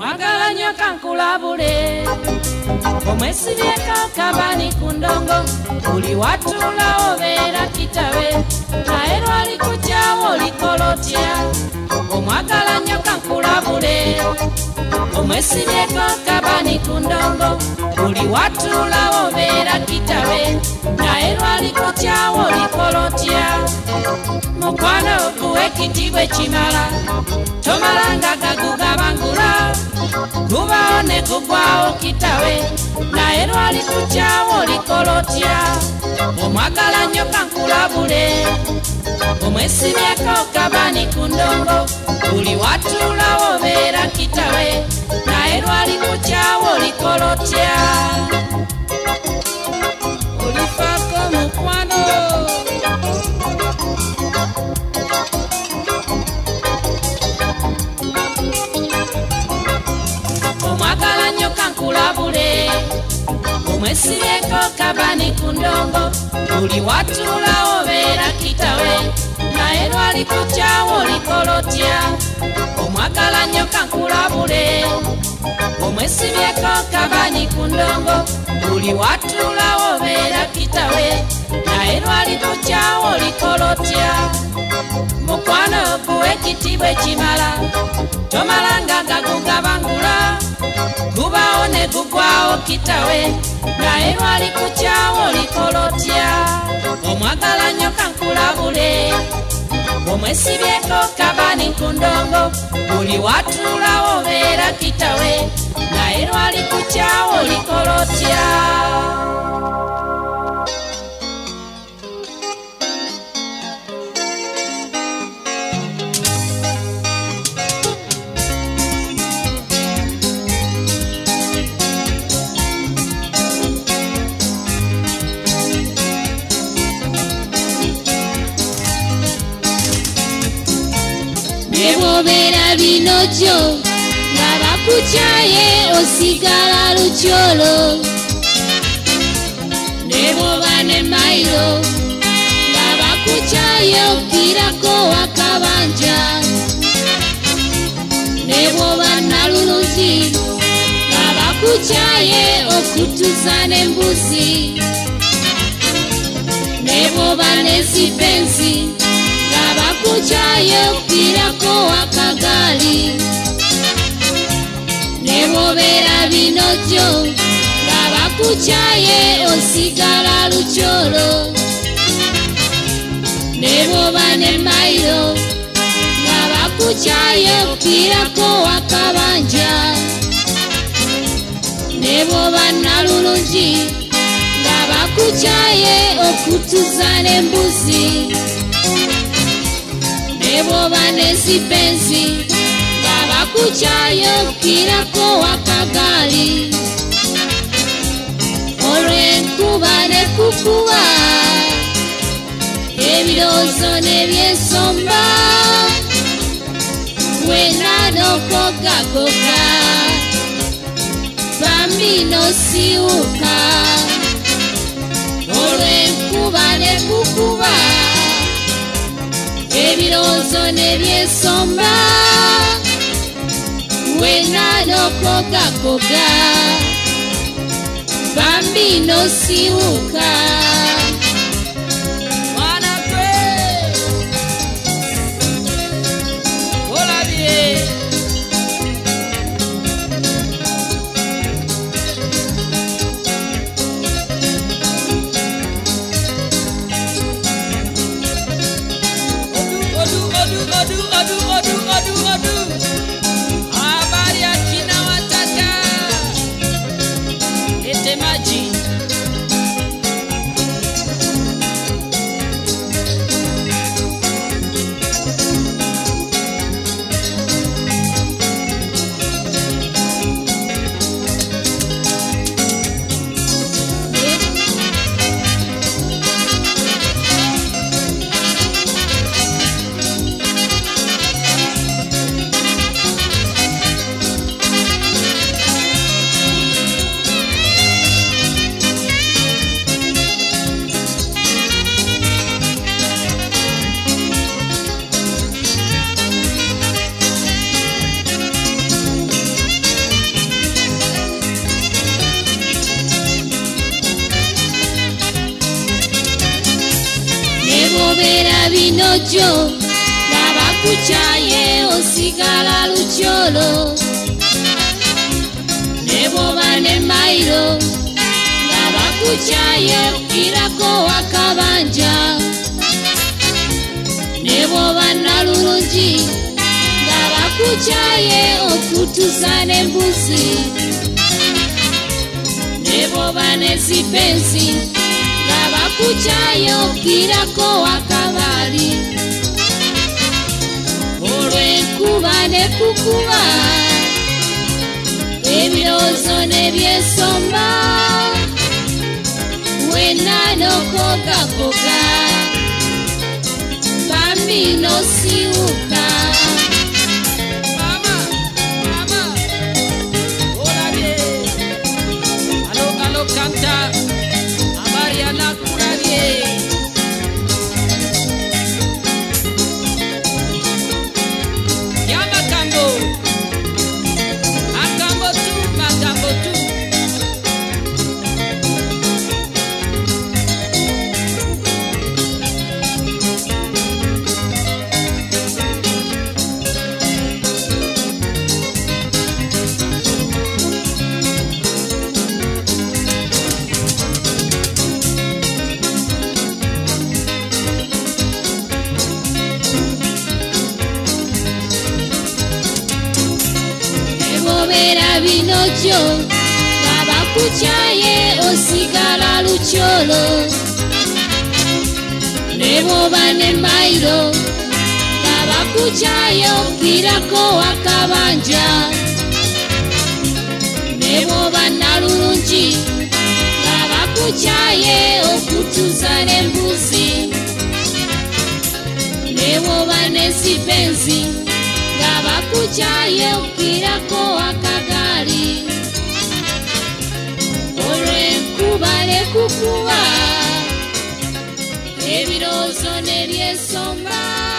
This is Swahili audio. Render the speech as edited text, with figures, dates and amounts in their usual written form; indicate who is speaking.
Speaker 1: Omwagala nnyo kankulabule omwesibyeko kabani ku ndongo buli watula obeera kitabe naye lwali kukyawo olikolotya omwagala nnyo kankulabule omwesibyeko kabani ku ndongo buli watula obeera kitabe naye lwali kukyawo olikolotya mukwano okuwa ekitibwe kimala tomalanga gagugabangula gubawo ne gugwawo kitawe naye lwali kukyawo olikolotya omwagala nnyo kankulabule omwesibyeko kabani ku ndongo buli watulawo obeera kitawe naye lwali kukyawo olikolotya olifaako mukwano omwagala nnyo kankulabule omwesibyeko kabani ku ndongo buli watulawo obeera kitawe naye lwali kukyawo olikolotya omwagala nnyo kankulabule omwesibyeko kabani ku ndongo buli watulawo obeera kitawe naye lwali kukyawo olikolotya mukwano okuwa ekitibwe kimala tomalanga gagugabangula gubawo ne gugwawo kitawe naye lwali kukyawo olikolotya omwagala nnyo kankulabule omwesibyeko kabani ku ndongo buli watulawo obeera kitawe naye lwali kukyawo olikolotya
Speaker 2: Nebobera binojjo nga bakukyaye osigala lukyolo neboba ne mayiro nga bakukyaye okirako wakabanja neboba naluluzi nga bakukyaye okutuza n'embuzi neboba nezipensi bakukyaye okirako wakagali nebobera binojjo nga bakukyaye osigala lukyolo neboba ne mayiro nga bakukyaye okirako wakabanja neboba nalulungi nga bakukyaye okutuza n'embuzi neboba nezipensi nga bakukyaye okirako wakagali olw'enkuba nekukuba ebirowoozo nebyensomba wena nokogagoga bambi nosiwuka olw'enkuba nekukuba ebirowoozo nebyensomba wena nokogagoga bambi nosiwuka
Speaker 1: mwana gwe olabye habari ya kina wataka lete maji
Speaker 2: binokyo ng'abakukyaye osigala lukyolo ne bw'oba ne mayiro ng'abakukyaye okirako wakabanja ne bw'oba nalulungi ng'abakukyaye okutuza n'embuzi ne bw'oba ne zipensi ng'abakukyaye okirako wakabaali olw'enkuba ne kukuba ebirowoozo n'ebyensomba wenna n'okogakoga bambi n'osiwuka
Speaker 1: Kanta habari anakurabie ya makambo tu
Speaker 2: binokyo ng'abakukyaye osigala lukyolo ne bw'oba ne mayiro ng'abakukyaye okirako wakabanja ne bw'oba nalulungi ng'abakukyaye okutuza n'embuzi ne bw'oba ne zipensi ng'abakukyaye okirako wakagali olw'enkuba ne kukuba ebirowoozo n'ebyensomba